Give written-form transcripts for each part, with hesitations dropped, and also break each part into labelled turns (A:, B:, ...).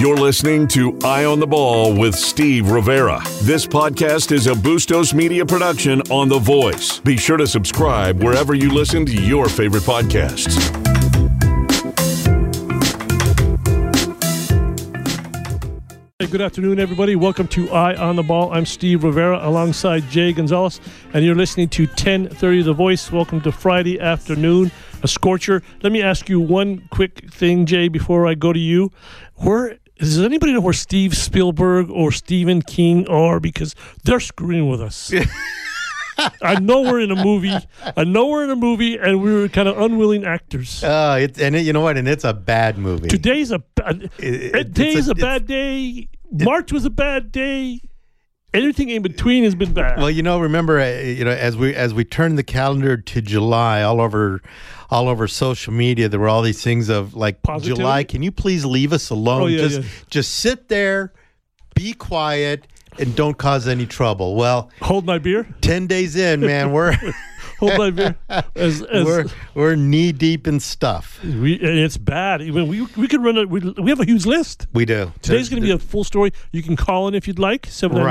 A: You're listening to Eye on the Ball with Steve Rivera. This podcast is a Bustos Media production on The Voice. Be sure to subscribe wherever you listen to your favorite podcasts.
B: Hey, good afternoon, everybody. Welcome to Eye on the Ball. I'm Steve Rivera alongside Jay Gonzalez, and you're listening to 1030 The Voice. Welcome to Friday afternoon, a scorcher. Let me ask you one quick thing, Jay, before I go to you. Does anybody know where Steve Spielberg or Stephen King are? Because they're screwing with us. I know we're in a movie. And we're kind of unwilling actors.
C: You know what? And it's a bad movie.
B: Today's a bad day. March was a bad day. Anything in between has been bad.
C: Well, remember, as we turn the calendar to July, all over social media, there were all these things of like, positivity? July, can you please leave us alone? Just sit there, be quiet, and don't cause any trouble. Well,
B: hold my beer.
C: 10 days in, man, we're
B: hold my beer.
C: We're knee deep in stuff.
B: And it's bad. We could run we have a huge list.
C: We do.
B: Today's going to be a full story. You can call in if you'd like.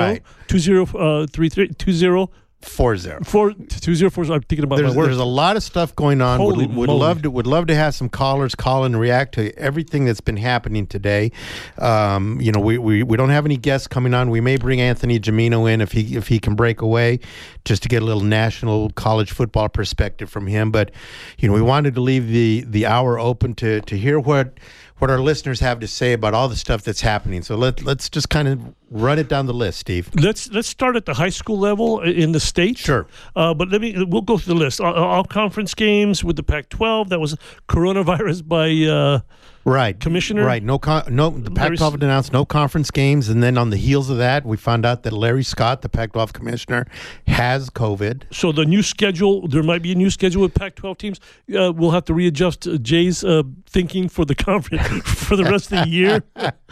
B: 790-2040. 2040. I'm thinking about my work.
C: There's a lot of stuff going on. Would love to have some callers call and react to everything that's been happening today. We don't have any guests coming on. We may bring Anthony Gimino in if he can break away, just to get a little national college football perspective from him. But we wanted to leave the hour open to hear what our listeners have to say about all the stuff that's happening. So let's just kind of run it down the list, Steve.
B: Let's start at the high school level in the state.
C: Sure.
B: But we'll go through the list. All conference games with the Pac-12. That was coronavirus by commissioner.
C: Right. The Pac-12 announced no conference games, and then on the heels of that, we found out that Larry Scott, the Pac-12 commissioner, has COVID.
B: So the new schedule, there might be a new schedule with Pac-12 teams. We'll have to readjust Jay's thinking for the conference for the rest of the year.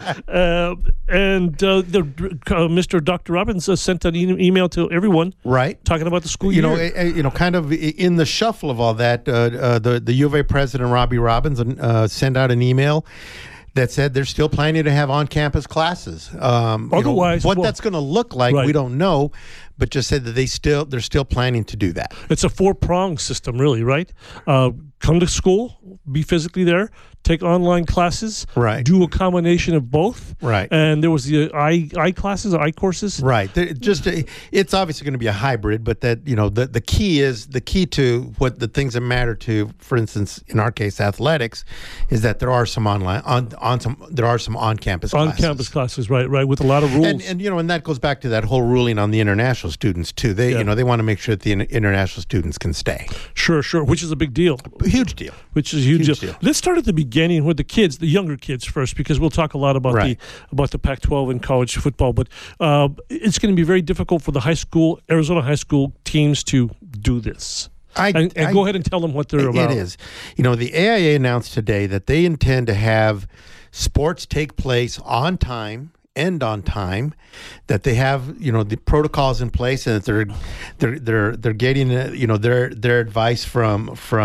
B: Mr. Dr. Robbins sent an email to everyone,
C: right,
B: talking about the school year.
C: Kind of in the shuffle of all that, the U of A president Robbie Robbins sent out an email that said they're still planning to have on-campus classes.
B: Otherwise,
C: that's going to look like, we don't know, but just said that they're still planning to do that.
B: It's a four-pronged system, really, right? Come to school, be physically there, take online classes,
C: right,
B: do a combination of both,
C: right,
B: and there was the I classes or I courses,
C: right. It's obviously going to be a hybrid, but that the key to what the things that matter to, for instance, in our case, athletics, is that there are some on-campus
B: classes, right, with a lot of rules,
C: and that goes back to that whole ruling on the international students too. They want to make sure that the international students can stay.
B: Sure, which is a big deal.
C: Huge deal.
B: Which is a huge deal. Let's start at the beginning with the younger kids first, because we'll talk a lot about the Pac-12 and college football. But it's going to be very difficult for the Arizona high school teams to do this. And go ahead and tell them what they're about.
C: It is. The AIA announced today that they intend to have sports take place on time, end on time, that they have the protocols in place, and that they're getting their advice from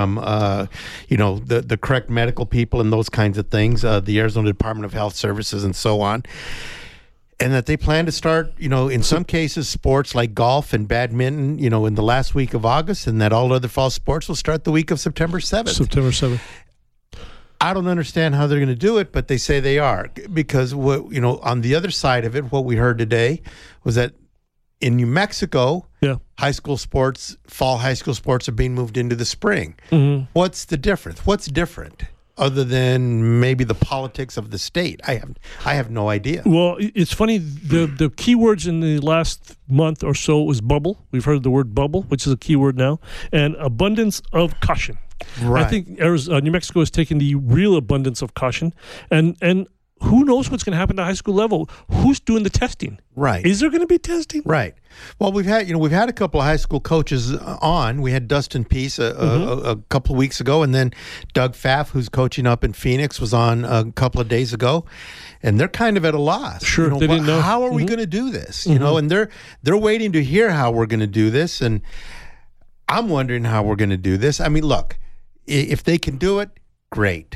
C: the correct medical people and those kinds of things, the Arizona Department of Health Services and so on. And that they plan to start, in some cases, sports like golf and badminton, in the last week of August, and that all other fall sports will start the week of September 7th. I don't understand how they're going to do it, but they say they are, because on the other side of it, what we heard today was that in New Mexico, high school sports, fall high school sports are being moved into the spring.
B: Mm-hmm.
C: What's the difference? What's different other than maybe the politics of the state? I have no idea.
B: Well, it's funny. The key words in the last month or so was bubble. We've heard the word bubble, which is a key word now, and abundance of caution.
C: Right.
B: I think New Mexico is taking the real abundance of caution, and who knows what's going to happen at the high school level? Who's doing the testing?
C: Right.
B: Is there going to be testing?
C: Right. Well, we've had a couple of high school coaches on. We had Dustin Peace a couple of weeks ago, and then Doug Pfaff, who's coaching up in Phoenix, was on a couple of days ago, and they're kind of at a loss.
B: Sure, they didn't know.
C: How are we going to do this? And they're waiting to hear how we're going to do this, and I'm wondering how we're going to do this. I mean, look, if they can do it, great.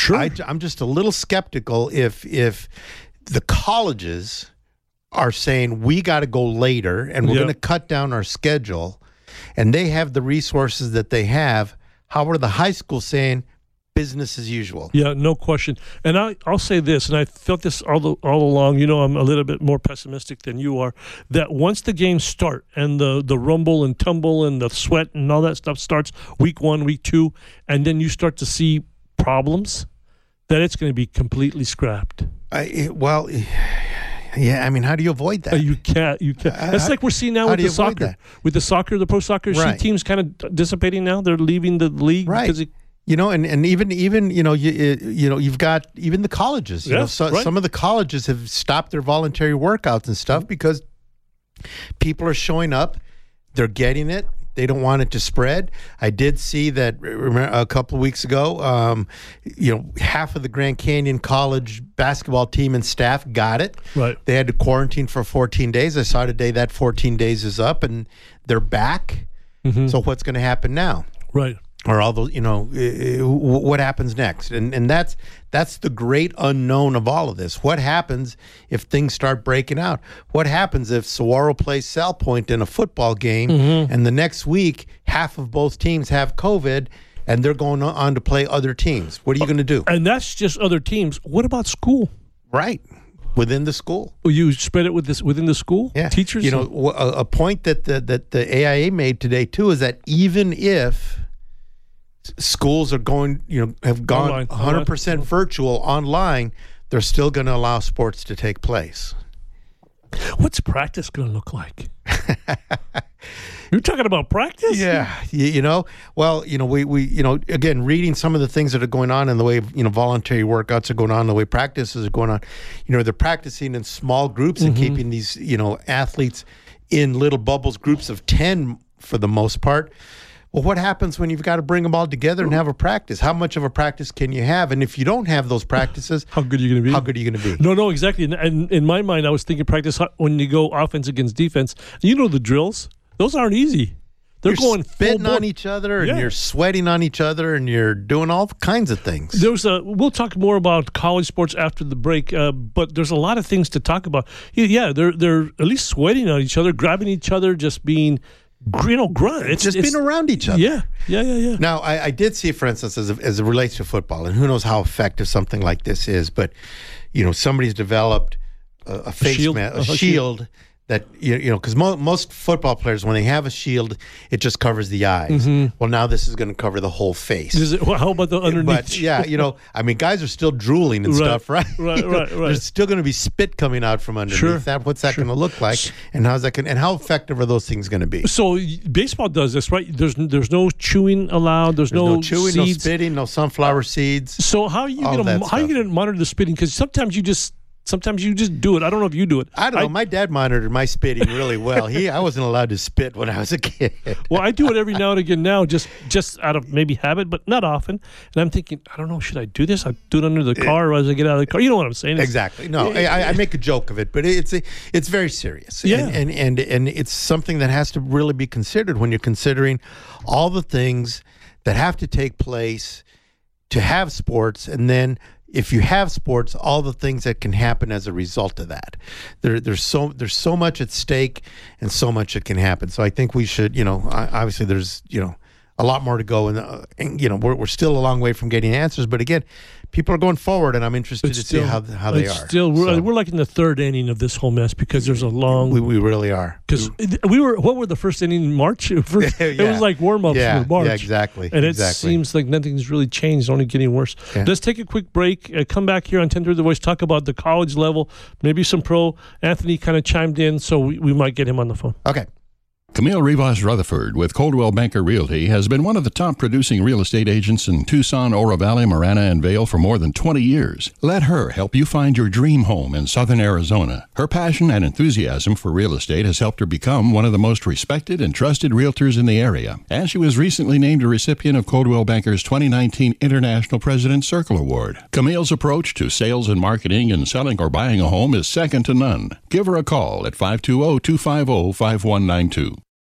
B: Sure.
C: I'm just a little skeptical if the colleges are saying we got to go later and we're going to cut down our schedule, and they have the resources that they have. How are the high schools saying business as usual?
B: Yeah, no question. And I'll say this, and I felt this all along. You know, I'm a little bit more pessimistic than you are, that once the games start and the rumble and tumble and the sweat and all that stuff starts week 1, week 2, and then you start to see problems, that it's going to be completely scrapped.
C: Yeah, I mean, how do you avoid that?
B: You can't. That's like we're seeing now with the soccer.
C: That?
B: With the soccer, the pro soccer teams kind of dissipating now. They're leaving the league.
C: Right.
B: Because
C: and even you've got even the colleges. Some of the colleges have stopped their voluntary workouts and stuff because people are showing up. They're getting it. They don't want it to spread. I did see that a couple of weeks ago, half of the Grand Canyon College basketball team and staff got it.
B: Right.
C: They had to quarantine for 14 days. I saw today that 14 days is up and they're back. Mm-hmm. So what's going to happen now?
B: Right.
C: Or all those, what happens next? And that's the great unknown of all of this. What happens if things start breaking out? What happens if Saguaro plays Sal Point in a football game and the next week half of both teams have COVID and they're going on to play other teams? What are you going to do?
B: And that's just other teams. What about school?
C: Right. Within the school.
B: You spread it within the school?
C: Yeah.
B: Teachers?
C: A point that the AIA made today too is that even if schools are have gone 100% virtual online, they're still going to allow sports to take place.
B: What's practice going to look like? You're talking about practice?
C: Yeah. We again, reading some of the things that are going on and the way, voluntary workouts are going on, the way practices are going on, they're practicing in small groups and keeping these, athletes in little bubbles, groups of 10 for the most part. Well, what happens when you've got to bring them all together and have a practice? How much of a practice can you have? And if you don't have those practices,
B: how good are you going
C: to be?
B: No, exactly. And in my mind, I was thinking practice when you go offense against defense. The drills. Those aren't easy. You're going
C: spitting on each other, and you're sweating on each other, and you're doing all kinds of things.
B: We'll talk more about college sports after the break, but there's a lot of things to talk about. Yeah, they're at least sweating on each other, grabbing each other, just being grunt.
C: It's being around each other.
B: Yeah.
C: Now, I did see, for instance, as it relates to football, and who knows how effective something like this is, but, somebody's developed a face
B: shield.
C: A shield that, because most football players, when they have a shield, it just covers the eyes. Well, now this is going to cover the whole face.
B: How about the underneath?
C: But, guys are still drooling and stuff, right?
B: Right.
C: There's still going to be spit coming out from underneath.
B: Sure.
C: What's that going to look like? And how effective are those things going to be?
B: So baseball does this, right? There's no chewing allowed. There's no
C: chewing,
B: seeds.
C: No spitting, no sunflower seeds.
B: So how are you going to monitor the spitting? Because sometimes you just do it. I don't know if you do it.
C: I don't know. My dad monitored my spitting really well. I wasn't allowed to spit when I was a kid.
B: Well, I do it every now and again now, just out of maybe habit, but not often. And I'm thinking, I don't know, should I do this? I do it under the car or as I get out of the car. You know what I'm saying?
C: Exactly. No, I make a joke of it, but it's very serious.
B: Yeah.
C: And it's something that has to really be considered when you're considering all the things that have to take place to have sports, and then if you have sports, all the things that can happen as a result of that. There's so much at stake and so much that can happen. So I think we should, obviously there's, a lot more to go, and we're still a long way from getting answers. But again, people are going forward, and I'm interested to see how they are.
B: We're like in the third inning of this whole mess because there's a long.
C: We really are.
B: Because what were the first inning in March? It was like warm ups for March.
C: Yeah, exactly.
B: And it seems like nothing's really changed, only getting worse. Yeah. Let's take a quick break. Come back here on 10:30 The Voice. Talk about the college level, maybe some pro. Anthony kind of chimed in, so we might get him on the phone.
C: Okay.
D: Camille Rivas Rutherford with Coldwell Banker Realty has been one of the top producing real estate agents in Tucson, Oro Valley, Marana, and Vail for more than 20 years. Let her help you find your dream home in southern Arizona. Her passion and enthusiasm for real estate has helped her become one of the most respected and trusted realtors in the area. And she was recently named a recipient of Coldwell Banker's 2019 International President's Circle Award. Camille's approach to sales and marketing and selling or buying a home is second to none. Give her a call at 520-250-5192.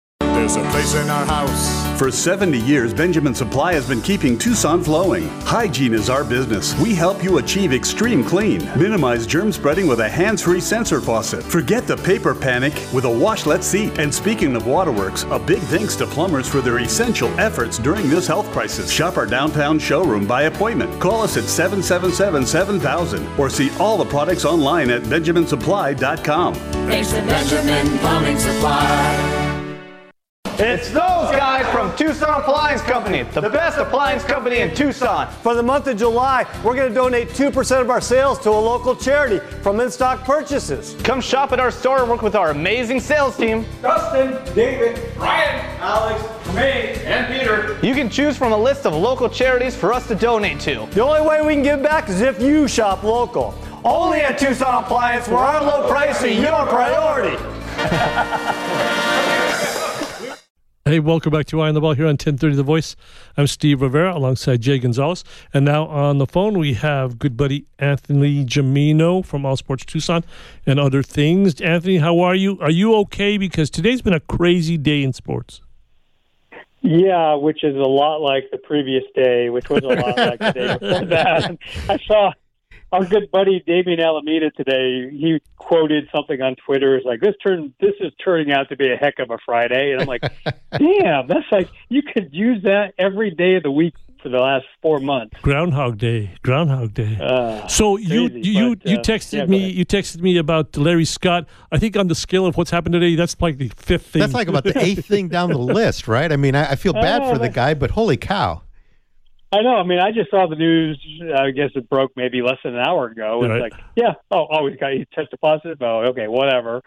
E: There's a place in our house.
F: For 70 years, Benjamin Supply has been keeping Tucson flowing. Hygiene is our business. We help you achieve extreme clean. Minimize germ spreading with a hands-free sensor faucet. Forget the paper panic with a washlet seat. And speaking of waterworks, a big thanks to plumbers for their essential efforts during this health crisis. Shop our downtown showroom by appointment. Call us at 777-7000 or see all the products online at benjaminsupply.com.
G: Thanks to Benjamin Plumbing Supply.
H: It's those guys from Tucson Appliance Company, the best appliance company in Tucson.
I: For the month of July, we're going to donate 2% of our sales to a local charity from in-stock purchases.
H: Come shop at our store and work with our amazing sales team.
J: Dustin, David, Ryan, Alex, me, and Peter.
H: You can choose from a list of local charities for us to donate to.
I: The only way we can give back is if you shop local. Only at Tucson Appliance, where our low price is your priority.
B: Hey, welcome back to Eye on the Ball here on 1030 The Voice. I'm Steve Rivera alongside Jay Gonzalez. And now on the phone we have good buddy Anthony Gimino from All Sports Tucson and other things. Anthony, how are you? Are you okay? Because today's been a crazy day in sports.
K: Yeah, which is a lot like the previous day, which was a lot like the day before that. I saw our good buddy Damian Alameda today. He quoted something on Twitter. It's like, this is turning out to be a heck of a Friday. And I'm like, damn, that's like, you could use that every day of the week for the last 4 months.
B: Groundhog Day. So you texted me about Larry Scott. I think on the scale of what's happened today, that's like the fifth thing.
C: That's like about the 8th thing down the list, right? I mean, I feel bad for the guy, but holy cow.
K: I know. I mean, I just saw the news. I guess it broke maybe less than an hour ago. It's like, yeah, he tested positive. Oh, okay, whatever.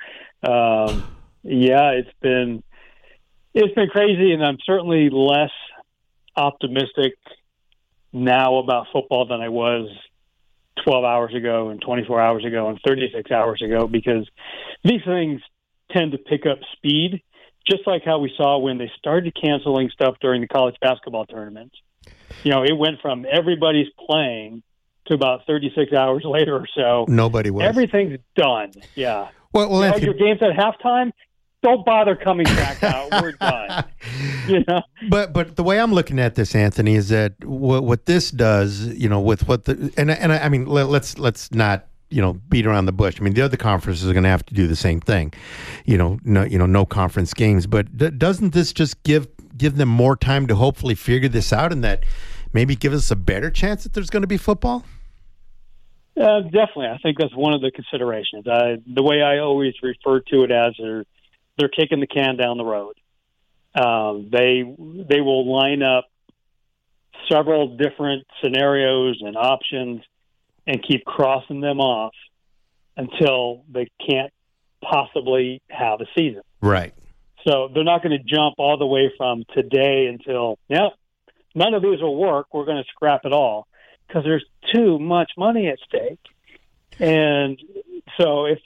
K: Yeah, it's been crazy, and I'm certainly less optimistic now about football than I was 12 hours ago and 24 hours ago and 36 hours ago, because these things tend to pick up speed, just like how we saw when they started canceling stuff during the college basketball tournaments. You know, it went from everybody's playing to about 36 hours later or so.
C: Nobody was.
K: Everything's done. Yeah.
C: Well,
K: you know, your game's at halftime, don't bother coming back out. We're done. You know?
C: But the way I'm looking at this, Anthony, is that what this does, you know, with what the and I mean, let's not, you know, beat around the bush. I mean, the other conferences are going to have to do the same thing. No conference games. But doesn't this just give them more time to hopefully figure this out, and that maybe give us a better chance that there's going to be football?
K: Definitely. I think that's one of the considerations. The way I always refer to it as they're kicking the can down the road. They will line up several different scenarios and options and keep crossing them off until they can't possibly have a season.
C: Right.
K: So they're not going to jump all the way from today until, none of these will work. We're going to scrap it all because there's too much money at stake. And so if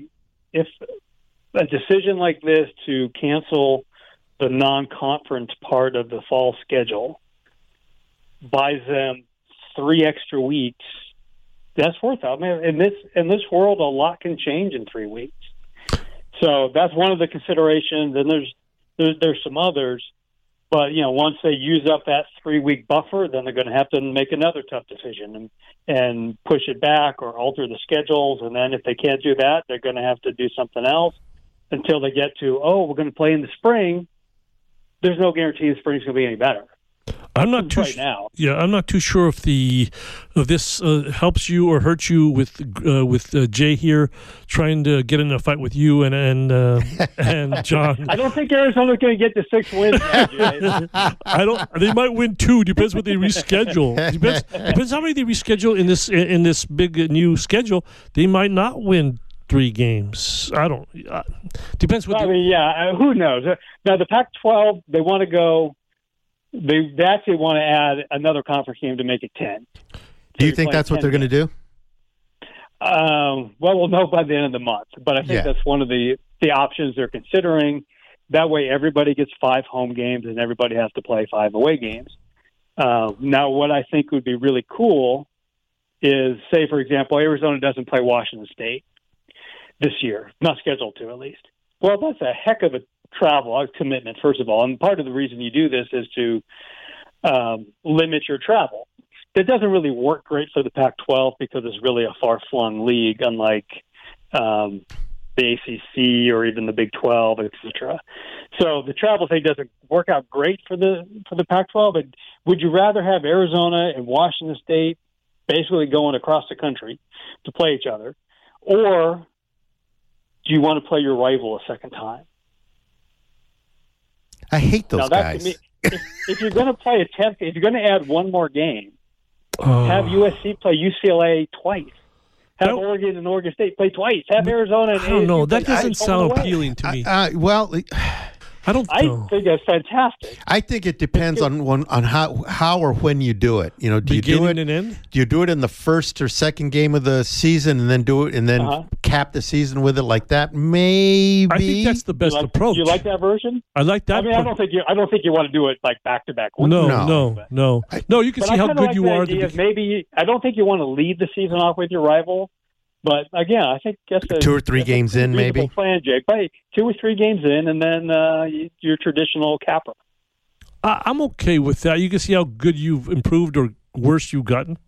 K: a decision like this to cancel the non-conference part of the fall schedule buys them 3 extra weeks, that's worth it. I mean, in this world, a lot can change in 3 weeks. So that's one of the considerations, and there's some others. But, you know, once they use up that 3-week buffer, then they're going to have to make another tough decision and push it back or alter the schedules. And then if they can't do that, they're going to have to do something else until they get to, we're going to play in the spring. There's no guarantee the spring's going to be any better.
B: I'm not too
K: now.
B: Yeah, I'm not too sure if this helps you or hurts you with Jay here trying to get in a fight with you and John.
K: I don't think Arizona's going to get the 6 wins now, Jay.
B: They might win 2. Depends what they reschedule. Depends how many they reschedule in this big new schedule. They might not win 3 games. I don't. Depends what.
K: Who knows? Now the Pac-12, they want to go. They actually want to add another conference game to make it 10. So
C: do you think that's what they're going to do?
K: Well, we'll know by the end of the month. But I think that's one of the options they're considering. That way everybody gets 5 home games and everybody has to play 5 away games. Now, what I think would be really cool is, say, for example, Arizona doesn't play Washington State this year. Not scheduled to, at least. Well, that's a heck of travel commitment, first of all. And part of the reason you do this is to limit your travel. It doesn't really work great for the Pac-12 because it's really a far-flung league, unlike the ACC or even the Big 12, etc. So the travel thing doesn't work out great for the Pac-12. But would you rather have Arizona and Washington State basically going across the country to play each other, or do you want to play your rival a second time?
C: I hate those guys.
K: To me, if you're going to play if you're going to add one more game, have USC play UCLA twice. Have Oregon and Oregon State play twice. Have Arizona and
B: I don't know. That
K: play
B: doesn't sound appealing to me. I think that's fantastic.
C: I think it depends on how or when you do it. You know, do
B: Beginning
C: you do it
B: and end?
C: Do you do it in the first or second game of the season and then do it and then cap the season with it like that? Maybe.
B: I think that's the best approach.
K: Do you like that version?
B: I like that.
K: I mean, I don't think you want to do it like back to back.
B: No. You can see how good you are.
K: Maybe I don't think you want to lead the season off with your rival. But again, I think that's
C: 2 or 3 games in, maybe.
K: Plan, Jake. Play 2 or 3 games in, and then your traditional capper.
B: I'm okay with that. You can see how good you've improved or worse you've gotten,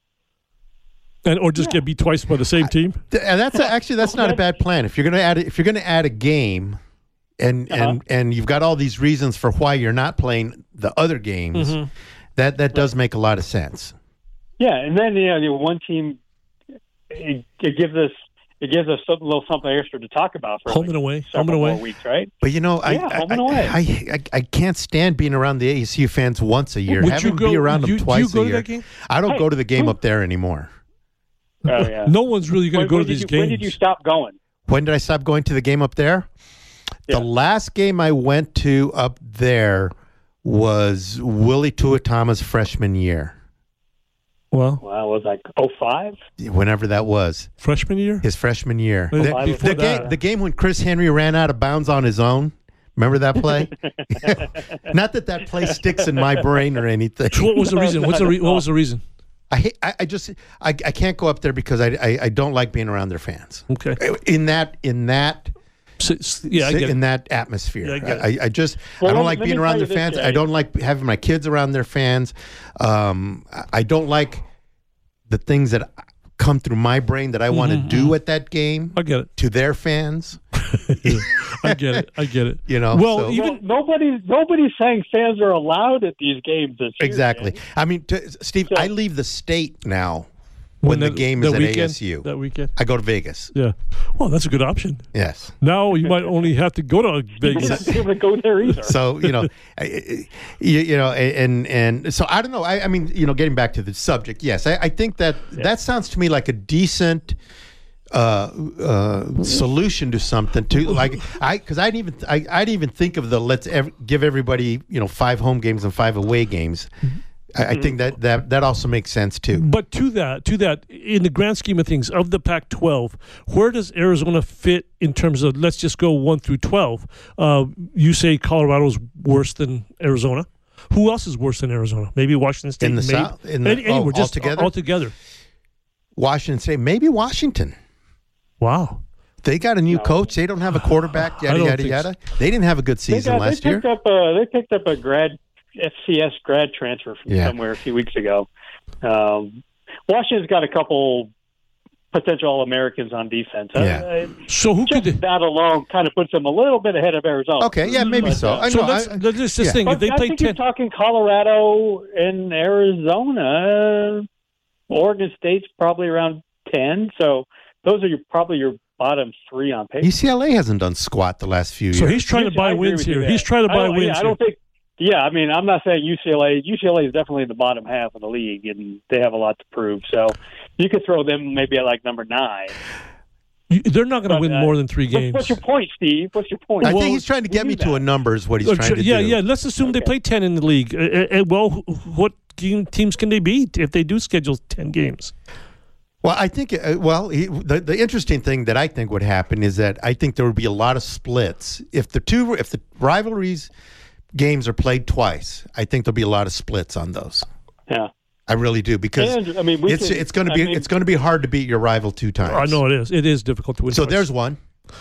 B: or just get beat twice by the same team.
C: And that's not a bad plan. If you're going to add a game, and you've got all these reasons for why you're not playing the other games, that does make a lot of sense.
K: Yeah, and then one team. It gives us a little something extra to talk about for
B: home and away
K: more weeks, right?
C: But I can't stand being around the ASU fans once a year. Having to be around them twice a year. I don't go to the game up there anymore.
K: Oh yeah.
B: No one's really going to go to these games.
K: When did you stop going?
C: When did I stop going to the game up there? Yeah. The last game I went to up there was Willie Tuatama's freshman year.
B: Well,
K: was like 05?
C: Whenever that was.
B: Freshman year?
C: His freshman year.
B: The
C: game when Chris Henry ran out of bounds on his own. Remember that play? Not that play sticks in my brain or anything.
B: What was the reason? What was the reason?
C: I can't go up there because I don't like being around their fans.
B: Okay.
C: In that atmosphere.
B: Yeah,
C: I don't like being around their fans. I don't like having my kids around their fans. I don't like the things that come through my brain that I want to do at that game.
B: I get it.
C: To their fans.
B: I get it.
C: You know.
B: Well,
K: nobody's saying fans are allowed at these games this year.
C: Exactly.
K: Jay.
C: I mean, Steve, I leave the state now. When the game is at ASU.
B: That weekend?
C: I go to Vegas.
B: Yeah. Well, that's a good option.
C: Yes.
B: Now you might only have to go to Vegas.
K: You don't go there either.
C: So, and so I don't know. I mean, getting back to the subject, yes, I think that sounds to me like a decent solution to something because I didn't even think of the give everybody 5 home games and 5 away games. I think that also makes sense too.
B: But to that, in the grand scheme of things, of the Pac-12, where does Arizona fit in terms of, let's just go 1 through 12? You say Colorado's worse than Arizona. Who else is worse than Arizona? Maybe Washington State.
C: In the South?
B: Anywhere, just altogether.
C: Washington State. Maybe Washington.
B: Wow.
C: They got a new coach. They don't have a quarterback, yada, yada. They didn't have a good season last year.
K: They picked up a FCS grad transfer from somewhere a few weeks ago. Washington's got a couple potential All-Americans on defense.
B: So who could
K: that alone kind of puts them a little bit ahead of Arizona?
C: Okay, yeah, maybe so.
B: Let's just think. If they play 10,
K: you're talking Colorado and Arizona. Oregon State's probably around 10. So those are probably your bottom 3 on paper.
C: UCLA hasn't done squat the last few years.
B: So he's trying to buy wins here. He's trying to buy wins.
K: I don't think. Yeah, I mean, I'm not saying UCLA. UCLA is definitely in the bottom half of the league, and they have a lot to prove. So you could throw them maybe at like number 9.
B: They're not going to win more than 3 games.
K: What's your point, Steve? What's your point?
C: I think he's trying to get me to a number is what he's trying to do.
B: Yeah. Let's assume they play 10 in the league. Well, what teams can they beat if they do schedule 10 games?
C: Well, I think, the interesting thing that I think would happen is that I think there would be a lot of splits. If the rivalries games are played twice, I think there'll be a lot of splits on those.
K: Yeah.
C: I really do, because it's going to be hard to beat your rival 2 times.
B: I know it is. It is difficult to win.
C: So
B: twice.
C: there's one.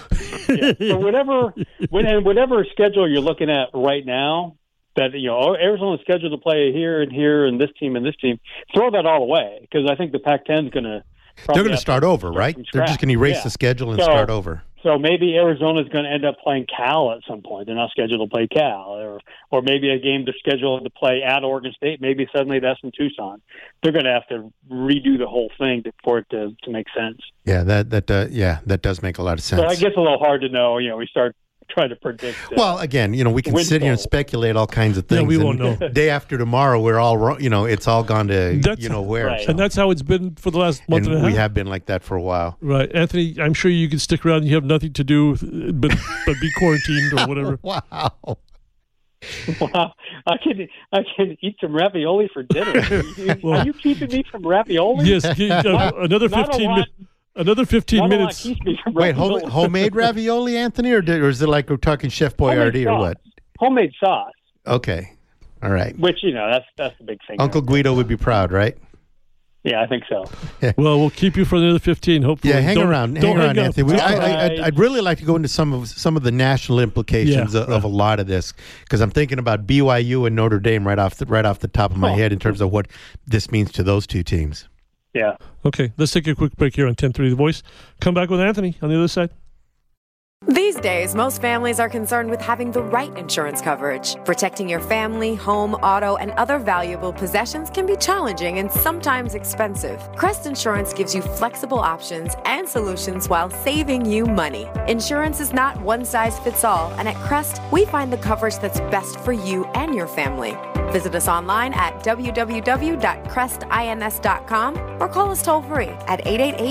K: Yeah. So whatever schedule you're looking at right now, that Arizona's scheduled to play here and here and this team, throw that all away, because I think the Pac-10 is going to.
C: They're going to start over, right? They're just going to erase the schedule and start over.
K: So maybe Arizona's going to end up playing Cal at some point. They're not scheduled to play Cal, or maybe a game they're scheduled to play at Oregon State. Maybe suddenly that's in Tucson. They're going to have to redo the whole thing for it to make sense.
C: Yeah, that does make a lot of sense.
K: So I guess a little hard to know. We start trying to predict.
C: Well, again, we can sit here and speculate all kinds of things.
B: Yeah, we won't know.
C: Day after tomorrow, we're all wrong. It's all gone to where.
K: Right.
C: So.
B: And that's how it's been for the last month and a half.
C: We have been like that for a while.
B: Right. Anthony, I'm sure you can stick around. You have nothing to do but be quarantined or whatever.
C: Wow.
K: Wow, I can eat some ravioli for dinner. Are you keeping me from ravioli?
B: Yes, another 15 minutes. Another 15 minutes.
C: Wait, homemade ravioli, Anthony, or is it like we're talking Chef Boyardee or what?
K: Homemade sauce.
C: Okay, all right.
K: Which that's the big thing.
C: Uncle Guido would be proud, right?
K: Yeah, I think so.
B: Well, we'll keep you for another 15. Hopefully,
C: yeah. Hang around, Anthony. I'd really like to go into some of the national implications of a lot of this, because I'm thinking about BYU and Notre Dame right off the top of my head in terms of what this means to those two teams.
K: Yeah.
B: Okay, let's take a quick break here on 1030 The Voice. Come back with Anthony on the other side.
E: These days, most families are concerned with having the right insurance coverage. Protecting your family, home, auto, and other valuable possessions can be challenging and sometimes expensive. Crest Insurance gives you flexible options and solutions while saving you money. Insurance is not one size fits all, and at Crest, we find the coverage that's best for you and your family. Visit us online at www.crestins.com or call us toll free at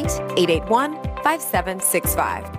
E: 888-881-5765.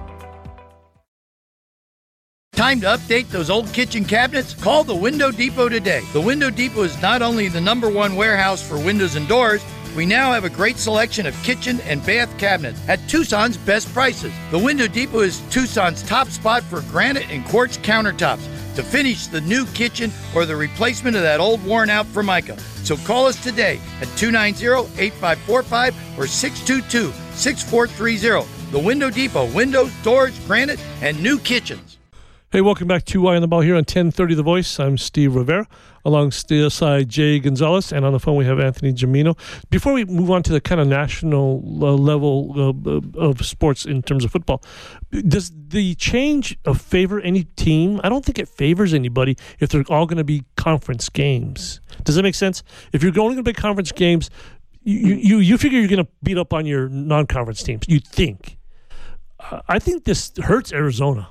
L: Time to update those old kitchen cabinets? Call the Window Depot today. The Window Depot is not only the #1 warehouse for windows and doors, we now have a great selection of kitchen and bath cabinets at Tucson's best prices. The Window Depot is Tucson's top spot for granite and quartz countertops to finish the new kitchen or the replacement of that old worn-out Formica. So call us today at 290-8545 or 622-6430. The Window Depot, windows, doors, granite, and new kitchens.
B: Hey, welcome back to Eye on the Ball here on 1030 The Voice. I'm Steve Rivera, alongside Jay Gonzalez, and on the phone we have Anthony Gimino. Before we move on to the kind of national level of sports in terms of football, does the change favor any team? I don't think it favors anybody if they're all going to be conference games. Does that make sense? If you're only going to be conference games, you figure you're going to beat up on your non-conference teams. You think. I think this hurts Arizona.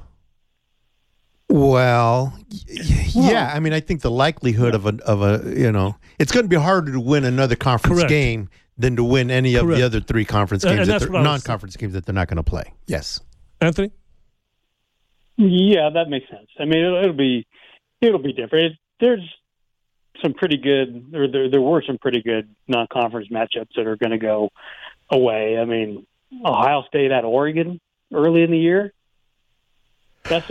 C: Well, yeah. I mean, I think the likelihood of a it's going to be harder to win another conference game than to win any of the other three conference games, non-conference games that they're not going to play. Yes,
B: Anthony.
K: Yeah, that makes sense. I mean, it'll be different. There's some pretty good, or there were some pretty good non-conference matchups that are going to go away. I mean, Ohio State at Oregon early in the year. That's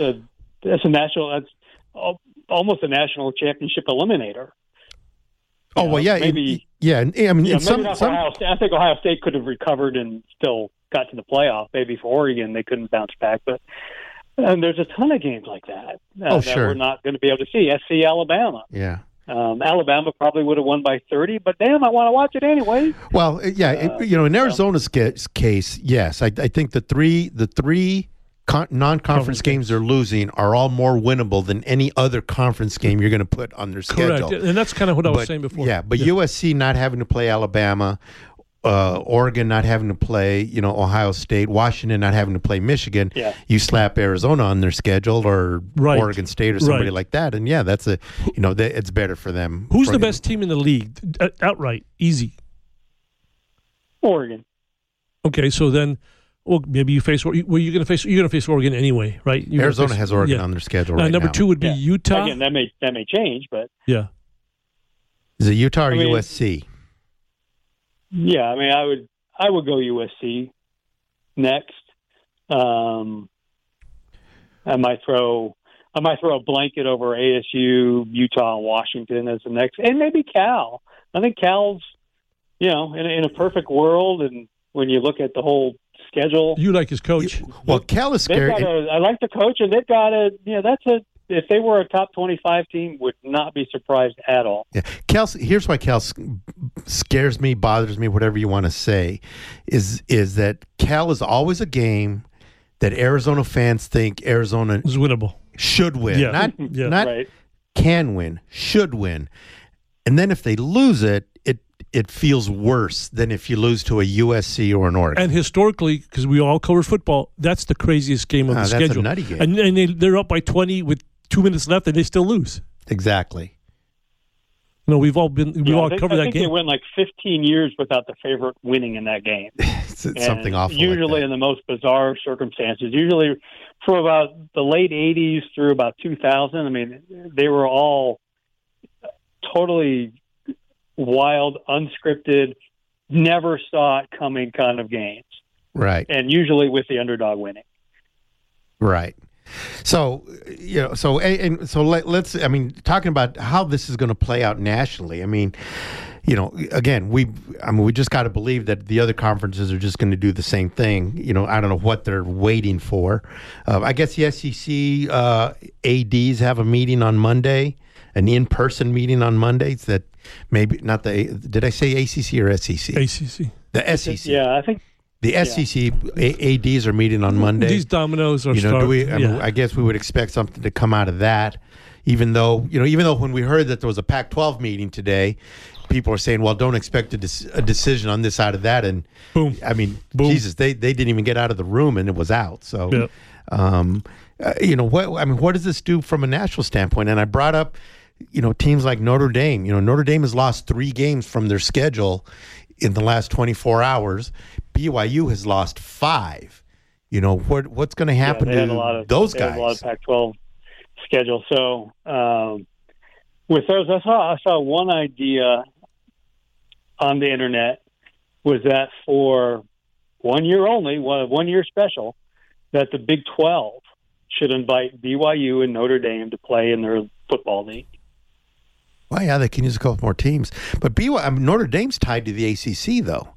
K: almost a national championship eliminator.
C: Oh, well, yeah.
K: Maybe.
C: I mean,
K: Ohio State. I think Ohio State could have recovered and still got to the playoff. Maybe for Oregon, they couldn't bounce back. But there's a ton of games like that that we're not going to be able to see. SC Alabama.
C: Yeah.
K: Alabama probably would have won by 30, but damn, I want to watch it anyway.
C: Well, in Arizona's case, yes, I think the three non-conference games they're losing are all more winnable than any other conference game you're going to put on their schedule.
B: Correct, and that's kind of what I was saying before.
C: Yeah, but USC not having to play Alabama, Oregon not having to play, Ohio State, Washington not having to play Michigan.
K: Yeah.
C: You slap Arizona on their schedule or Oregon State or somebody like that, and that's it's better for them.
B: Who's the best team in the league? Outright, easy.
K: Oregon.
B: Okay, so then. Well, maybe you face. Well, you're going to face Oregon anyway, right?
C: Arizona has Oregon on their schedule right now.
B: Number 2 would be Utah.
K: Again, that may change, but
B: yeah.
C: Is it Utah or USC?
K: Yeah, I mean, I would go USC next. I might throw a blanket over ASU, Utah, and Washington as the next, and maybe Cal. I think Cal's, in a perfect world, and when you look at the whole schedule.
B: You like his coach?
C: Well, Cal is scary.
K: I like the coach, and they've got if they were a top 25 team, would not be surprised at all.
C: Yeah, here's why Cal scares me, bothers me, whatever you want to say, is that Cal is always a game that Arizona fans think Arizona
B: is winnable,
C: should win,
B: yeah.
C: not
K: right.
C: Can win, should win, and then if they lose it feels worse than if you lose to a USC or an Oregon.
B: And historically, because we all cover football, that's the craziest game of the schedule.
C: That's a nutty game.
B: And they're up by 20 with 2 minutes left, and they still lose.
C: Exactly.
B: We've all covered that game.
K: I think they went like 15 years without the favorite winning in that game.
C: It's something awful.
K: Usually
C: like that.
K: in the most bizarre circumstances. Usually from about the late 80s through about 2000, I mean, they were all totally wild, unscripted, never saw it coming kind of games.
C: Right.
K: And usually with the underdog winning.
C: Right. So, let's, talking about how this is going to play out nationally. I mean, again, we just got to believe that the other conferences are just going to do the same thing. I don't know what they're waiting for. I guess the SEC ADs have a meeting on Monday, an in-person meeting on Mondays that maybe not did I say ACC or SEC?
B: ACC.
C: The SEC.
K: Yeah, I think.
C: The SEC ADs are meeting on Monday.
B: These dominoes are starting.
C: I guess we would expect something to come out of that, even though when we heard that there was a Pac-12 meeting today, people are saying, well, don't expect a decision on this side of that. And
B: boom.
C: Boom. Jesus, they didn't even get out of the room and it was out. So, what does this do from a national standpoint? And I brought up, teams like Notre Dame. Notre Dame has lost 3 games from their schedule in the last 24 hours. BYU has lost 5. What's going to happen to those guys?
K: They had a lot of Pac-12 schedule. So with those, I saw one idea on the internet was that for 1 year only, 1 year special, that the Big 12 should invite BYU and Notre Dame to play in their football league.
C: Well, yeah, they can use a couple more teams. But Notre Dame's tied to the ACC, though.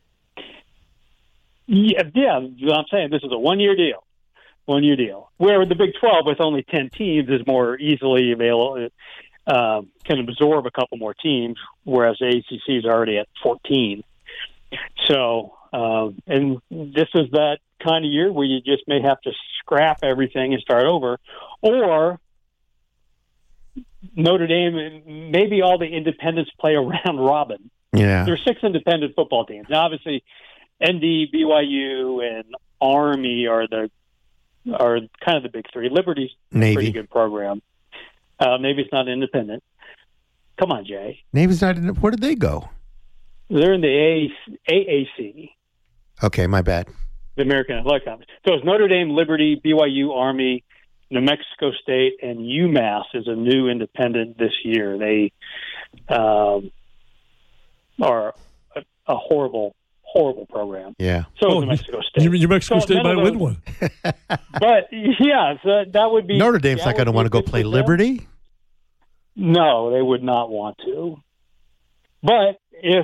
K: Yeah, I'm saying this is a 1 year deal. 1 year deal. Where the Big 12, with only 10 teams, is more easily available, can absorb a couple more teams, whereas the ACC is already at 14. So, and this is that kind of year where you just may have to scrap everything and start over, or Notre Dame, maybe all the independents play a round robin.
C: Yeah.
K: There are 6 independent football teams. Now, obviously, ND, BYU, and Army are kind of the big 3. Liberty's a pretty good program. Navy's not independent. Come on, Jay.
C: Navy's not independent. Where did they go?
K: They're in the AAC.
C: Okay, my bad.
K: The American Athletic Conference. So it's Notre Dame, Liberty, BYU, Army, New Mexico State, and UMass is a new independent this year. They are a horrible program.
C: Yeah.
K: So New Mexico State.
B: New Mexico State might win one.
K: But yeah, so that would be
C: Notre Dame's not going to want to go play Liberty.
K: No, they would not want to. But if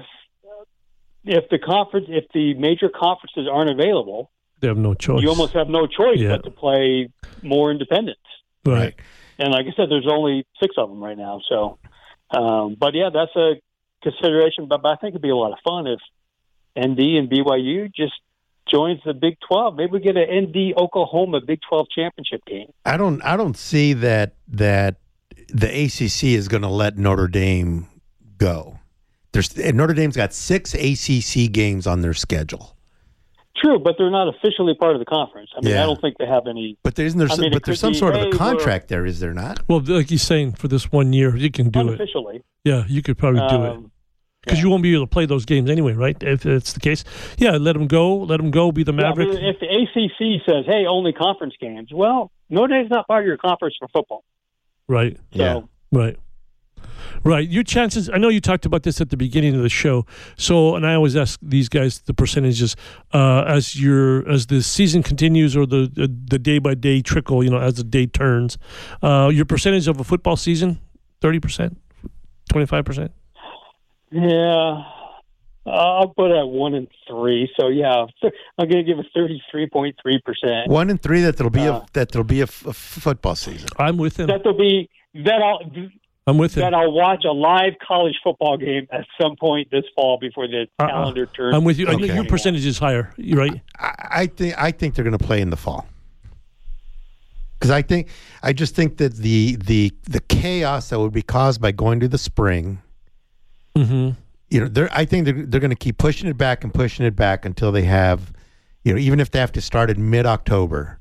K: the major conferences aren't available,
B: they have no choice.
K: You almost have no choice but to play more independents.
B: Right.
K: And like I said, there's only 6 of them right now. So, but yeah, that's a consideration. But I think it'd be a lot of fun if ND and BYU just joins the Big 12. Maybe we get an ND Oklahoma Big 12 championship game.
C: I don't see that the ACC is going to let Notre Dame go. Notre Dame's got 6 ACC games on their schedule.
K: True, but they're not officially part of the conference. I mean, I don't think they have any.
C: But there's some sort of a contract there, is there not?
B: Well, like he's saying, for this 1 year, you can do
K: unofficially.
B: Yeah, you could probably do it. Because you won't be able to play those games anyway, right? If it's the case. Yeah, let them go, be the Maverick.
K: I mean, if the ACC says, hey, only conference games, well, Notre Dame's not part of your conference for football.
B: Right.
K: So,
B: Right. Your chances, I know you talked about this at the beginning of the show. So, and I always ask these guys the percentages as the season continues or the day-by-day trickle, as the day turns. Your percentage of a football season, 30%, 25%?
K: Yeah. I'll put it at 1-3. So yeah, I'm going to give it 33.3%.
C: 1-3. That'll be a football season.
B: I'm with him.
K: I'm with him. That I'll watch a live college football game at some point this fall before the calendar turns.
B: I'm with you. Okay. Your percentage is higher. You're right.
C: I think they're going to play in the fall. Because I just think that the chaos that would be caused by going to the spring.
B: Mm-hmm.
C: I think they're going to keep pushing it back until they have, even if they have to start at mid-October,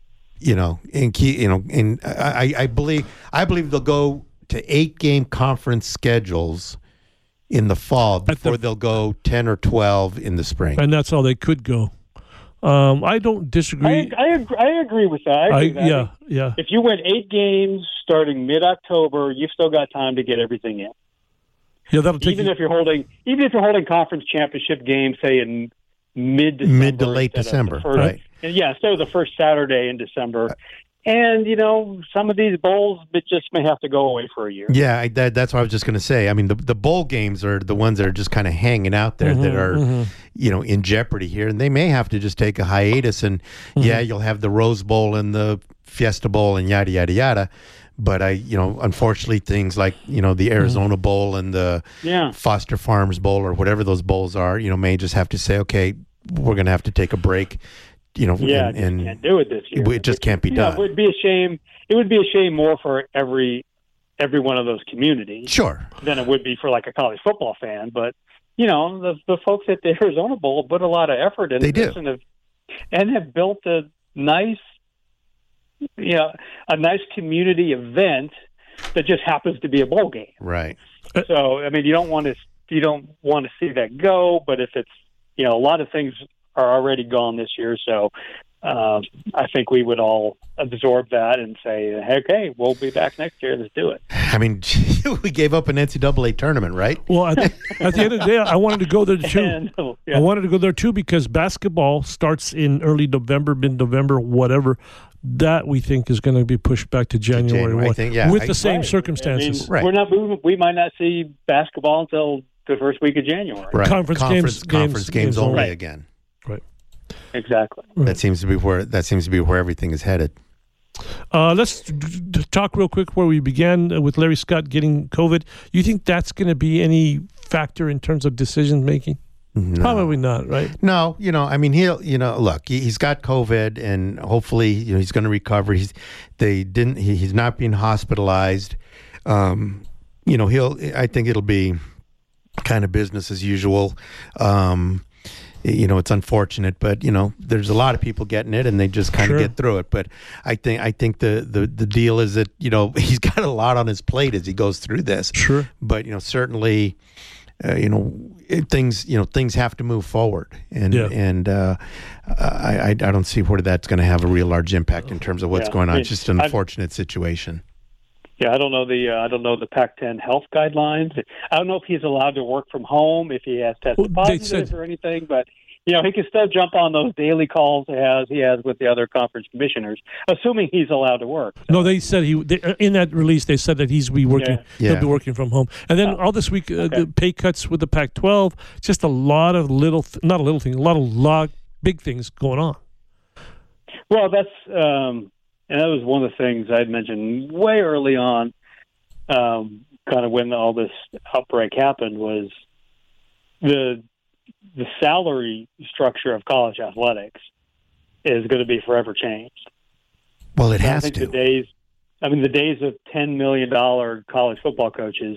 C: and I believe they'll go to 8-game conference schedules in the fall before they'll go 10 or 12 in the spring.
B: And that's how they could go. I don't disagree.
K: I agree with that.
B: Yeah.
K: If you went 8 games starting mid-October, you've still got time to get everything in.
B: Yeah, that'll take
K: even if you're holding conference championship games, say in mid
C: to late December, right?
K: Yeah, instead of the first Saturday in December. And some of these bowls just may have to go away for a year.
C: Yeah, that's what I was just going to say. I mean, the bowl games are the ones that are just kind of hanging out there that are, in jeopardy here, and they may have to just take a hiatus. And you'll have the Rose Bowl and the Fiesta Bowl and yada yada yada. But unfortunately, things like the Arizona Bowl and the Foster Farms Bowl or whatever those bowls are, may just have to say, okay, we're going to have to take a break.
K: And can't do it this year.
C: It just can't be done.
K: It would be a shame. It would be a shame more for every one of those communities,
C: sure,
K: than it would be for like a college football fan. But the folks at the Arizona Bowl put a lot of effort into this and have built a nice community event that just happens to be a bowl game.
C: Right.
K: So I mean, you don't want to see that go. But if it's a lot of things are already gone this year, so I think we would all absorb that and say, okay, we'll be back next year. Let's do it.
C: I mean, we gave up an NCAA tournament, right?
B: Well, at the end of the day, I wanted to go there too. I wanted to go there too because basketball starts in early November, mid-November, whatever. That we think is going to be pushed back to January 1 with the same circumstances.
K: I mean, we might not see basketball until the first week of January.
C: Right.
B: Conference games
C: only again.
B: Right.
K: Exactly.
C: That seems to be where everything is headed.
B: Let's talk real quick where we began with Larry Scott getting COVID. You think that's going to be any factor in terms of decision making?
C: No.
B: Probably not, right?
C: No, I mean, look, he's got COVID, and hopefully, he's going to recover. He's not being hospitalized. I think it'll be kind of business as usual. It's unfortunate, but there's a lot of people getting it, and they just kind of get through it. But I think the deal is that he's got a lot on his plate as he goes through this.
B: Sure,
C: but certainly. Things have to move forward, and I don't see where that's going to have a real large impact in terms of what's going on. It's just an unfortunate situation.
K: Yeah, I don't know the Pac-10 health guidelines. I don't know if he's allowed to work from home if he has tested positive or anything, but he can still jump on those daily calls he has with the other conference commissioners, assuming he's allowed to work. So.
B: No, they said in that release they said that he'll be working from home. And then all this week, the pay cuts with the Pac-12, just a lot of big things going on.
K: Well, that's and that was one of the things I'd mentioned way early on, kind of when all this outbreak happened, was the salary structure of college athletics is going to be forever changed.
C: Well, it has
K: to. The days of $10 million college football coaches,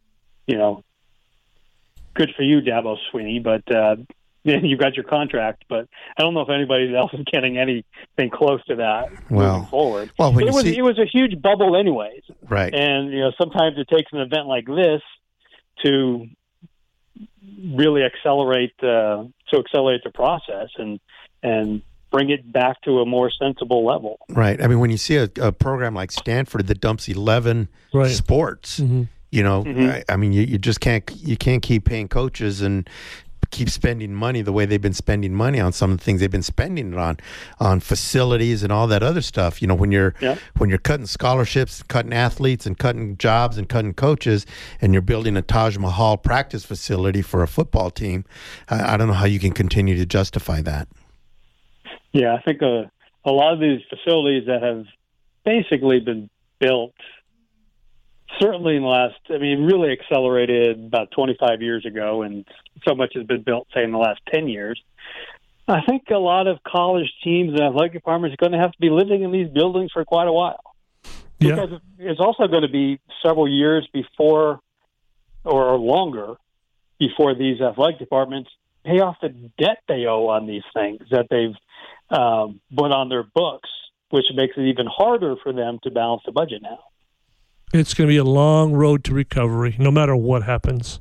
K: good for you, Dabo Swinney, but you got your contract. But I don't know if anybody else is getting anything close to that moving forward.
C: Well,
K: it was a huge bubble anyways.
C: Right.
K: And, sometimes it takes an event like this to really accelerate the process and bring it back to a more sensible level.
C: Right. I mean, when you see a program like Stanford that dumps 11 sports, I mean, you just can't keep paying coaches and keep spending money the way they've been spending money on some of the things they've been spending it on facilities and all that other stuff. When you're cutting scholarships, cutting athletes, and cutting jobs and cutting coaches, and you're building a Taj Mahal practice facility for a football team, I don't know how you can continue to justify that.
K: Yeah, I think a lot of these facilities that have basically been built, certainly in the last, really accelerated about 25 years ago, and so much has been built, say, in the last 10 years. I think a lot of college teams and athletic departments are going to have to be living in these buildings for quite a while. Because it's also going to be several years before, or longer, before these athletic departments pay off the debt they owe on these things that they've put on their books, which makes it even harder for them to balance the budget now.
B: It's going to be a long road to recovery, no matter what happens.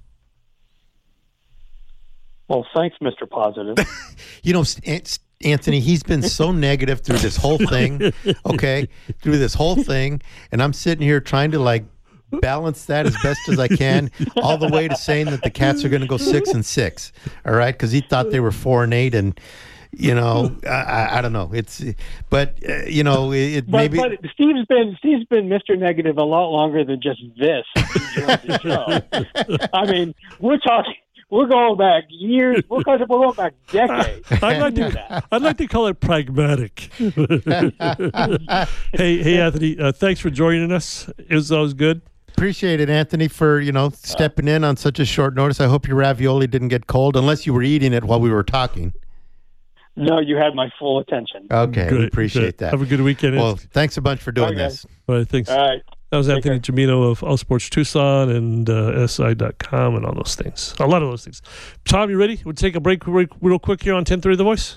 K: Well, thanks, Mr. Positive.
C: Anthony, he's been so negative through this whole thing, through this whole thing, and I'm sitting here trying to, balance that as best as I can, all the way to saying that the Cats are going to go 6-6, all right? Because he thought they were 4-8, and I don't know. Maybe. But
K: Steve's been Mr. Negative a lot longer than just this show. We're going back years. We're going back decades.
B: I'd like to call it pragmatic. Hey, Anthony, thanks for joining us. It was always good.
C: Appreciate it, Anthony, for stepping in on such a short notice. I hope your ravioli didn't get cold, unless you were eating it while we were talking.
K: No, you had my full attention.
C: Okay, we appreciate that.
B: Have a good weekend.
C: Well, thanks a bunch for doing this.
B: All right, thanks.
K: All right.
B: That was Anthony Gimino of All Sports Tucson and SI.com and all those things. A lot of those things. Tom, you ready? We'll take a break real quick here on 1030 The Voice.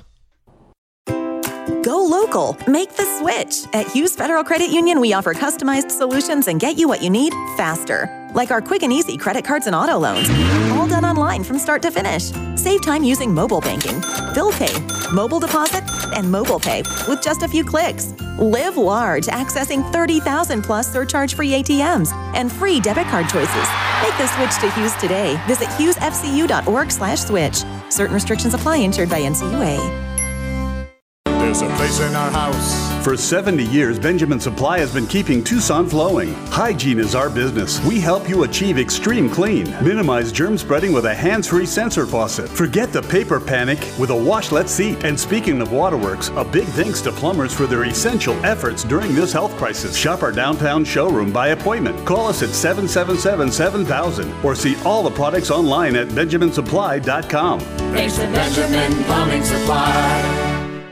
M: Go local. Make the switch. At Hughes Federal Credit Union, we offer customized solutions and get you what you need faster. Like our quick and easy credit cards and auto loans. All done online from start to finish. Save time using mobile banking, bill pay, mobile deposit, and mobile pay with just a few clicks. Live large, accessing 30,000 plus surcharge-free ATMs and free debit card choices. Make the switch to Hughes today. Visit hughesfcu.org/switch. Certain restrictions apply. Insured by NCUA.
N: There's a place in our house.
F: For 70 years, Benjamin Supply has been keeping Tucson flowing. Hygiene is our business. We help you achieve extreme clean. Minimize germ spreading with a hands-free sensor faucet. Forget the paper panic with a washlet seat. And speaking of waterworks, a big thanks to plumbers for their essential efforts during this health crisis. Shop our downtown showroom by appointment. Call us at 777-7000 or see all the products online at benjaminsupply.com.
G: Thanks to Benjamin Plumbing Supply.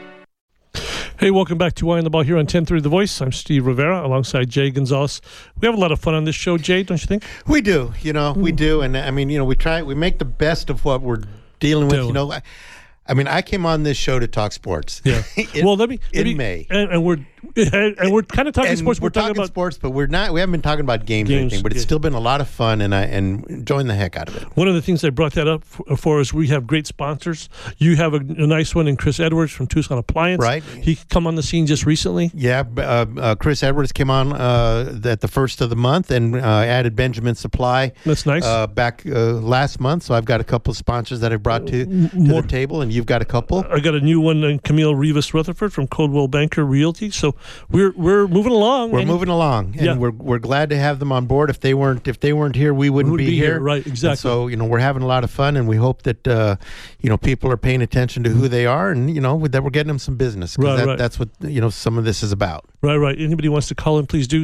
B: Hey, welcome back to Eye on the Ball here on 1030 The Voice. I'm Steve Rivera alongside Jay Gonzalez. We have a lot of fun on this show, Jay, don't you think?
C: We do. We do. And we make the best of what we're dealing with. I came on this show to talk sports.
B: Yeah. in
C: May.
B: And we're kind of talking sports.
C: We're talking about sports, but we haven't been talking about games or anything, but it's still been a lot of fun and enjoying the heck out of it.
B: One of the things I brought that up for is we have great sponsors. You have a nice one in Chris Edwards from Tucson Appliance.
C: Right.
B: He come on the scene just recently.
C: Yeah. Chris Edwards came on at the first of the month and added Benjamin Supply.
B: That's nice.
C: Back last month. So I've got a couple of sponsors that I brought to the table, and you've got a couple.
B: I got a new one in Camille Rivas Rutherford from Coldwell Banker Realty. So we're moving along.
C: We're moving along, and we're glad to have them on board. If they weren't here, we wouldn't be here.
B: Right, exactly.
C: And so we're having a lot of fun, and we hope that people are paying attention to who they are, and that we're getting them some business. Right. That's what some of this is about.
B: Right. Anybody wants to call in, please do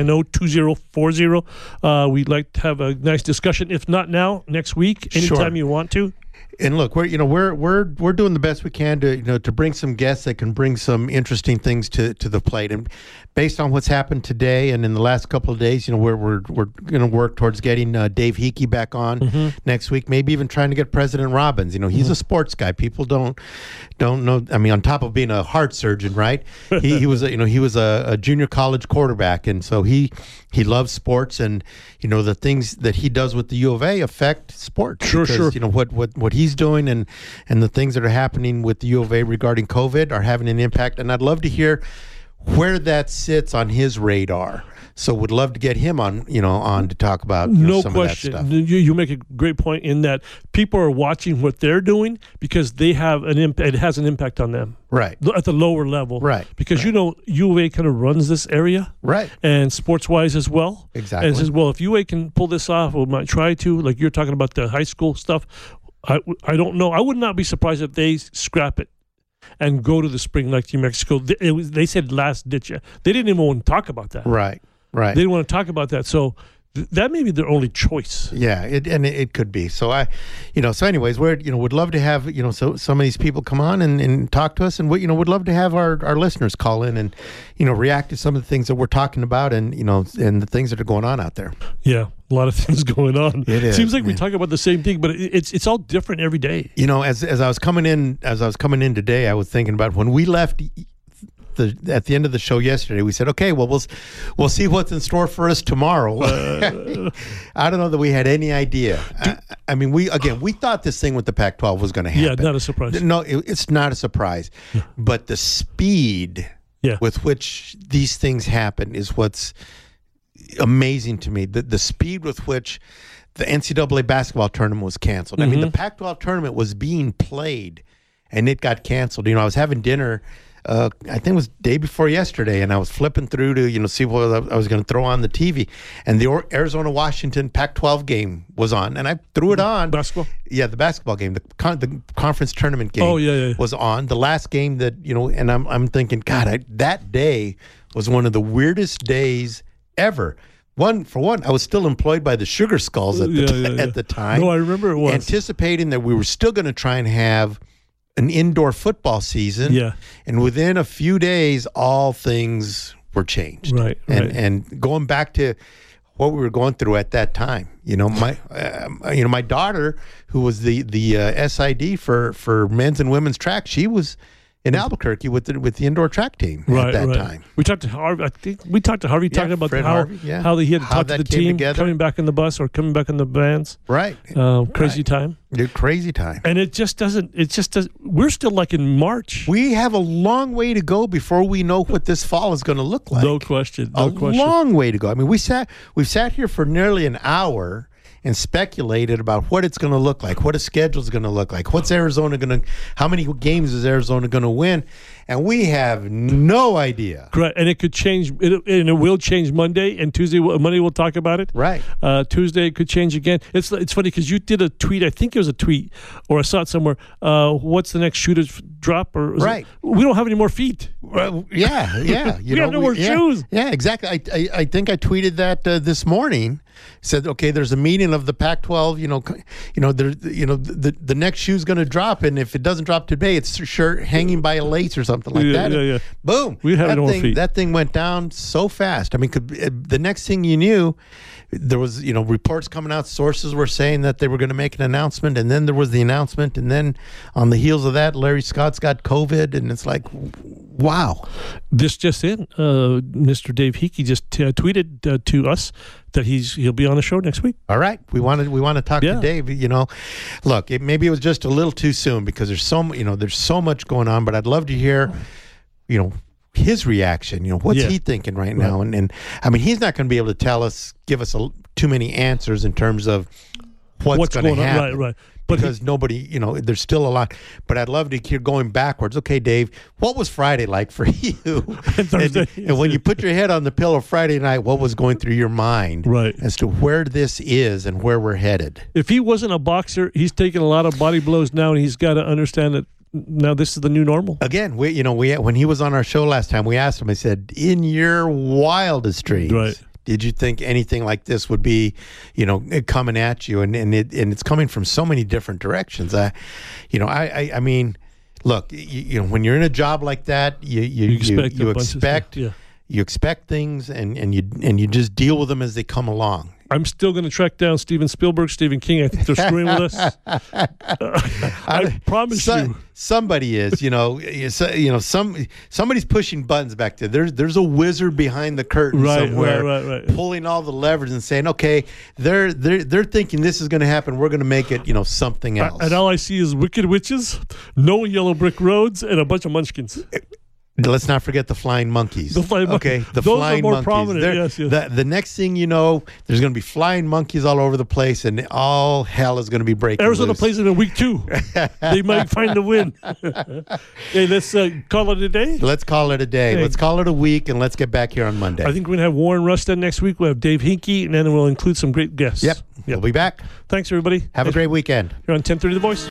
B: 790-2040. We'd like to have a nice discussion. If not now, next week, anytime you want to.
C: And look, we're doing the best we can to bring some guests that can bring some interesting things to the plate. And based on what's happened today and in the last couple of days, we're going to work towards getting Dave Hickey back on next week. Maybe even trying to get President Robbins. He's a sports guy. People don't know. On top of being a heart surgeon, right? He was a junior college quarterback, and so he loves sports, and the things that he does with the U of A affect sports.
B: Sure.
C: What he's doing and the things that are happening with the U of A regarding COVID are having an impact. And I'd love to hear where that sits on his radar. So would love to get him on to talk about some
B: question.
C: of that stuff.
B: You make a great point in that people are watching what they're doing because they have an impact. It has an impact on them,
C: right,
B: at the lower level,
C: right?
B: Because U of A kind of runs this area,
C: right,
B: and sports wise as well,
C: exactly.
B: And says, well, if UA can pull this off, we might try to. Like you're talking about the high school stuff. I don't know. I would not be surprised if they scrap it and go to the Spring Lake, New Mexico. They said last ditch. They didn't even want to talk about that.
C: Right. They
B: didn't want to talk about that. So that may be their only choice.
C: Yeah, it could be. So so anyways, we're would love to have so some of these people come on and talk to us, and would love to have our listeners call in and react to some of the things that we're talking about, and and the things that are going on out there.
B: Yeah, a lot of things going on.
C: It is.
B: Seems like we talk about the same thing, but it's all different every day.
C: As I was coming in today, I was thinking about when we left. At the end of the show yesterday, we said, okay, well, we'll see what's in store for us tomorrow. I don't know that we had any idea. I mean, we thought this thing with the Pac-12 was going to happen.
B: Yeah, not a surprise.
C: No, it's not a surprise. But the speed with which these things happen is what's amazing to me. The speed with which the NCAA basketball tournament was canceled. I mean, the Pac-12 tournament was being played, and it got canceled. I was having dinner. I think it was day before yesterday, and I was flipping through to see what I was going to throw on the TV, and the Arizona-Washington Pac-12 game was on, and I threw it on.
B: Basketball?
C: Yeah, the basketball game, the conference tournament game was on. The last game that and I'm thinking, God, that day was one of the weirdest days ever. For one, I was still employed by the Sugar Skulls at the time.
B: No, I remember it was
C: anticipating that we were still going to try and have an indoor football season.
B: Yeah.
C: And within a few days, all things were changed.
B: Right.
C: And going back to what we were going through at that time, my daughter, who was the SID for men's and women's track, she was in Albuquerque with the indoor track team at that time.
B: We talked to Harvey. I think we talked to Harvey talking about how he had to talk to the team coming back in the bus or coming back in the vans.
C: Right.
B: Crazy time.
C: Crazy time.
B: And it just doesn't. We're still like in March.
C: We have a long way to go before we know what this fall is going to look like.
B: No question.
C: A long way to go. I mean, we've sat here for nearly an hour and speculated about what it's going to look like, what a schedule is going to look like, what's Arizona going to, how many games is Arizona going to win, and we have no idea.
B: Correct, and it could change, and it will change Monday and Tuesday. Monday we'll talk about it.
C: Right.
B: Tuesday it could change again. It's funny because you did a tweet. I think it was a tweet, or I saw it somewhere. What's the next shoe to drop? Or
C: right.
B: We don't have any more feet.
C: Yeah.
B: We have no more shoes.
C: Yeah, exactly. I think I tweeted that this morning. Said, okay, there's a meeting of the Pac-12. The next shoe's going to drop, and if it doesn't drop today, it's sure hanging by a lace or something like that.
B: Yeah.
C: Boom.
B: We have no more feet.
C: That thing went down so fast. I mean, the next thing you knew, there was reports coming out. Sources were saying that they were going to make an announcement, and then there was the announcement, and then on the heels of that, Larry Scott's got COVID, and it's like, wow.
B: This just in, Mr. Dave Hickey just tweeted to us that he'll be on the show next week.
C: All right, we want to talk to Dave. Look, maybe it was just a little too soon because there's so much going on, but I'd love to hear, his reaction. What's he thinking right now? And I mean, he's not going to be able to give us too many answers in terms of what's going to happen. Right. Because nobody, there's still a lot. But I'd love to hear going backwards. Okay, Dave, what was Friday like for you? and when you put your head on the pillow Friday night, what was going through your mind as to where this is and where we're headed?
B: If he wasn't a boxer, he's taking a lot of body blows now, and he's got to understand that now this is the new normal.
C: Again, we when he was on our show last time, we asked him, I said, in your wildest dreams, did you think anything like this would be, coming at you? And it's coming from so many different directions. I mean, look, when you're in a job like that, you expect things, and you just deal with them as they come along.
B: I'm still going to track down Steven Spielberg, Stephen King. I think they're screwing with us. I promise you.
C: Somebody is, somebody's pushing buttons back there. There's a wizard behind the curtain somewhere, pulling all the levers and saying, okay, they're thinking this is going to happen. We're going to make it, something else.
B: And all I see is wicked witches, no yellow brick roads, and a bunch of munchkins.
C: Let's not forget the flying monkeys.
B: The flying monkeys.
C: Okay, the
B: Those
C: flying
B: are more
C: monkeys.
B: prominent. Yes.
C: The next thing you know, there's going to be flying monkeys all over the place, and all hell is going to be breaking
B: Arizona
C: loose.
B: plays it in week 2. They might find the win. Hey, let's call it a day.
C: Let's call it a day.
B: Hey.
C: Let's call it a week, and let's get back here on Monday.
B: I think we're going to have Warren Rustin next week. We'll have Dave Hinkie, and then we'll include some great guests.
C: Yep. We'll be back.
B: Thanks, everybody.
C: Have a great weekend.
B: You're on 1030 The Voice.